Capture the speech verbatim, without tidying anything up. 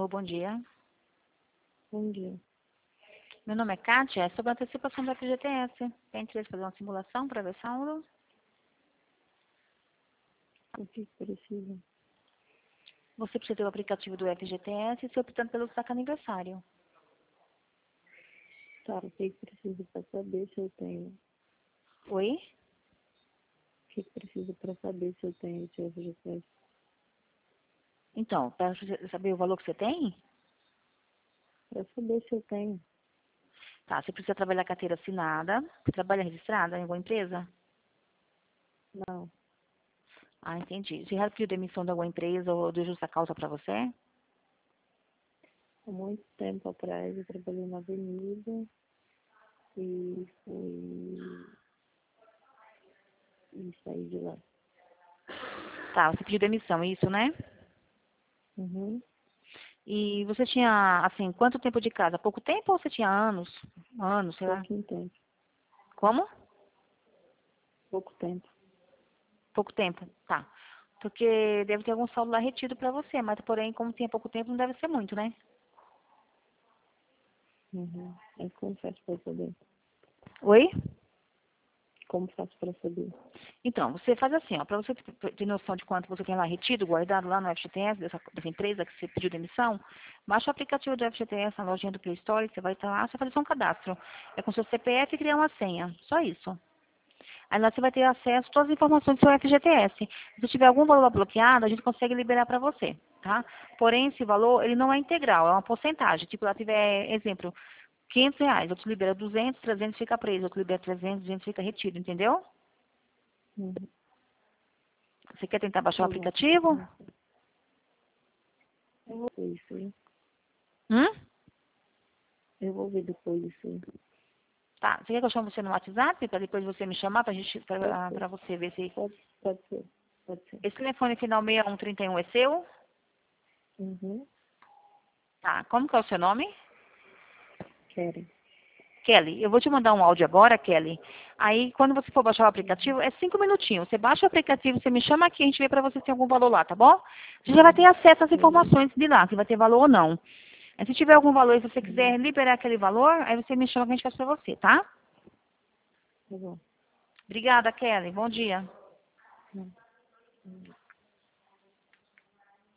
Alô, bom dia. Bom dia. Meu nome é Kátia, é sobre a antecipação do F G T S. Tem interesse em fazer uma simulação para ver saldo? O que precisa? Você precisa ter o aplicativo do F G T S e ser optando pelo destaque aniversário. Tá, o que precisa para saber se eu tenho? Oi? O que precisa para saber se eu tenho esse F G T S? Então, para saber o valor que você tem? Para saber se eu tenho. Tá, você precisa trabalhar carteira assinada. Você trabalha registrada em alguma empresa? Não. Ah, entendi. Você já pediu demissão de alguma empresa ou de justa causa para você? Há muito tempo atrás eu trabalhei na avenida e fui e saí de lá. Tá, você pediu demissão, isso, né? Uhum. E você tinha, assim, quanto tempo de casa? Pouco tempo ou você tinha anos? Anos, sei lá. Pouquinho tempo. Como? Pouco tempo. Pouco tempo, tá. Porque deve ter algum saldo lá retido para você, mas porém, como tinha pouco tempo, não deve ser muito, né? Uhum. Aí como faço para saber? Oi? Como faço para saber? Então, você faz assim, ó, para você ter ter noção de quanto você tem lá retido, guardado lá no F G T S, dessa, dessa empresa que você pediu demissão, baixa o aplicativo do F G T S na lojinha do Play Store, você vai estar lá, você faz só um cadastro. É com seu C P F e criar uma senha, só isso. Aí lá você vai ter acesso a todas as informações do seu F G T S. Se tiver algum valor bloqueado, a gente consegue liberar para você, tá? Porém, esse valor, ele não é integral, é uma porcentagem. Tipo, lá tiver, exemplo, quinhentos reais, eu te libero duzentos, trezentos fica preso, eu te libero trezentos, duzentos fica retido, entendeu? Uhum. Você quer tentar baixar o Tá bom. aplicativo? Uhum. Eu vou ver isso aí. Hum? Eu vou ver depois isso aí. Tá. Você quer que eu chame você no WhatsApp para depois você me chamar pra gente, Pode pra, ser. pra você ver se... Pode, pode ser. Pode ser. Esse telefone final seis um três um é seu? Uhum. Tá. Como que é o seu nome? Querem. Kelly, eu vou te mandar um áudio agora, Kelly. Aí, quando você for baixar o Uhum. aplicativo, é cinco minutinhos. Você baixa o aplicativo, você me chama aqui, a gente vê pra você se tem algum valor lá, tá bom? Você já vai ter acesso às Beleza. informações de lá, se vai ter valor ou não. Aí, se tiver algum valor e você Uhum. quiser liberar aquele valor, aí você me chama que a gente faz pra você, tá? Tá bom. Obrigada, Kelly. Bom dia. Uhum. Uhum.